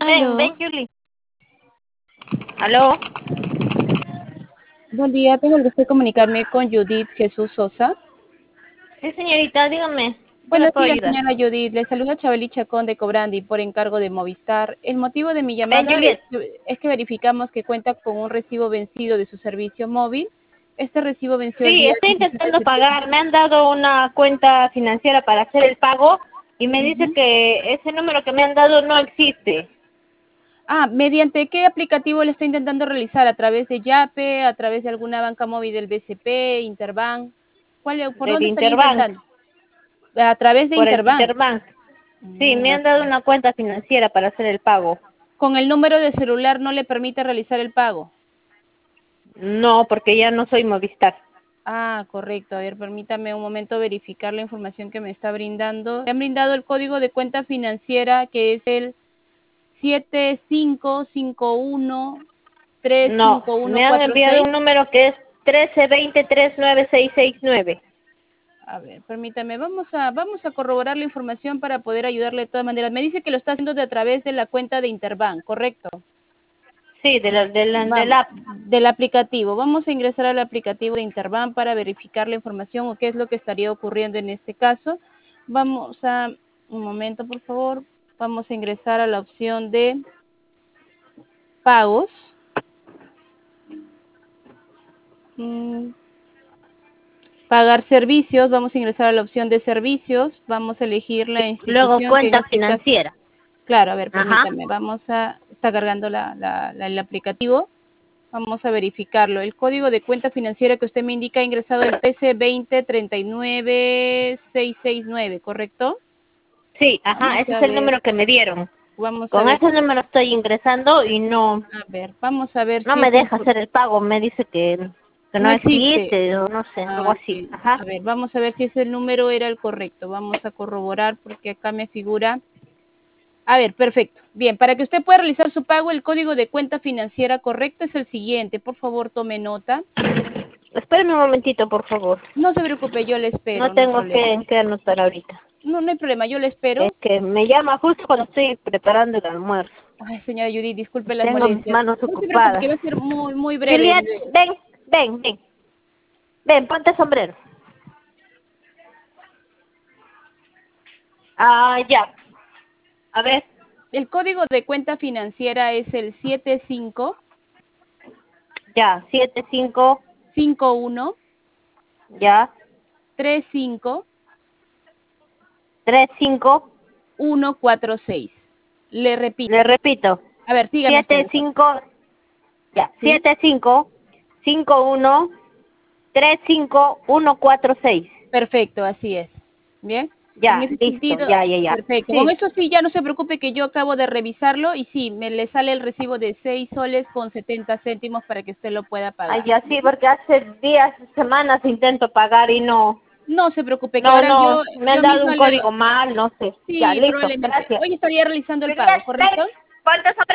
Ven, Aló, Julie. ¿Aló? buen día, tengo el gusto de comunicarme con Judith Jesús Sosa. Sí, señorita, dígame. ¿Qué le Buenos puedo días, ayudar? señora Judith. Le saluda Chabeli Chacón de Cobrandi por encargo de Movistar. El motivo de mi Ven, llamada Juliet. es que verificamos que cuenta con un recibo vencido de su servicio móvil. Este recibo venció el Sí, día estoy 17 de intentando septiembre. pagar. Me han dado una cuenta financiera para hacer el pago y me dice Ujú. que ese número que me han dado no existe. ¿Mediante qué aplicativo le está intentando realizar? ¿A través de Yape, a través de alguna banca móvil del BCP, Interbank? ¿Por Del dónde estaría Interbank. intentando? A través de Por el Interbank. Interbank. Sí, me De han dado acuerdo. una cuenta financiera para hacer el pago. Con el número de celular no le permite realizar el pago. No, porque ya no soy Movistar. Correcto. A ver, permítame un momento verificar la información que me está brindando. Me han brindado el código de cuenta financiera que es el No, me han enviado 755135135146. un número que es 1320396669. A ver, permítame, vamos a corroborar la información para poder ayudarle de todas maneras. Me dice que lo está haciendo a través de la cuenta de Interbank, ¿correcto? Sí, del Vamos, app. del aplicativo. Vamos a ingresar al aplicativo de Interbank para verificar la información o qué es lo que estaría ocurriendo en este caso. Un momento, por favor. Vamos a ingresar a la opción de pagos. Mm, Pagar servicios. Vamos a ingresar a la opción de servicios. Vamos a elegir la Luego institución, que en cuenta este caso, financiera. claro, a ver, Ajá. permítame. Está cargando el aplicativo. Vamos a verificarlo. El código de cuenta financiera que usted me indica ha ingresado el PC20 39669, ¿correcto? Sí, ajá, Vamos ese a es el ver, número que me dieron. vamos a Con ver, ese número estoy ingresando y vamos a ver no si me esa deja hacer el pago. Me dice que no no existe. existe o no sé, algo así. Sí. Ajá. A ver, vamos a ver si ese número era el correcto. Vamos a corroborar porque acá me figura. A ver, perfecto. Bien, para que usted pueda realizar su pago, el código de cuenta financiera correcto es el siguiente. Por favor, tome nota. Espérame un momentito, por favor. No se preocupe, yo le No espero, no hay tengo problema. que anotar ahorita. No, no hay problema, yo le espero. Es que me llama justo cuando estoy preparando el almuerzo. Ay, señora Judith, disculpe las Tengo mis molestias. manos No se preocupe, que ocupadas. va a ser muy, muy breve. Juliet, ven, ponte sombrero. Ah, ya. A ver, El código de cuenta financiera es el ya. 755135135146. Ya. 35. Le Le repito. repito. A ver, sígame usted, siete mejor. cinco Ya. ¿Sí? 7551354146. Perfecto, así es. Bien. En Ya, ese listo. sentido, Ya. perfecto. Con Sí. eso sí, ya no se preocupe que yo acabo de revisarlo y sí, me le sale el recibo de 6 soles con 70 céntimos para que usted lo pueda Ay, pagar. ya sí, porque hace días, semanas intento pagar y no. No se preocupe, que No, ahora no. Me han yo dado un misma le... código mal, no sé. Ya, Sí, listo. probablemente. Gracias. Hoy estaría realizando el Juliet, pago, ven. ¿correcto? Ponte